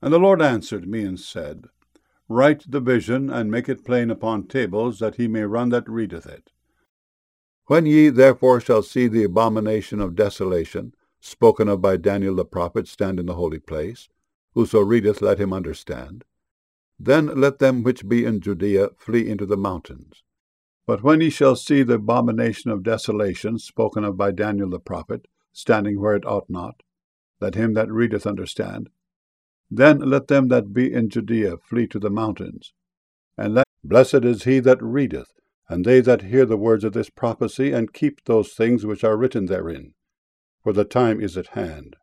And the Lord answered me and said, Write the vision, and make it plain upon tables, that he may run that readeth it. When ye therefore shall see the abomination of desolation, spoken of by Daniel the prophet, stand in the holy place, whoso readeth, let him understand. Then let them which be in Judea flee into the mountains. But when ye shall see the abomination of desolation, spoken of by Daniel the prophet, standing where it ought not, let him that readeth understand. Then let them that be in Judea flee to the mountains. And blessed is he that readeth, and they that hear the words of this prophecy, and keep those things which are written therein, for the time is at hand.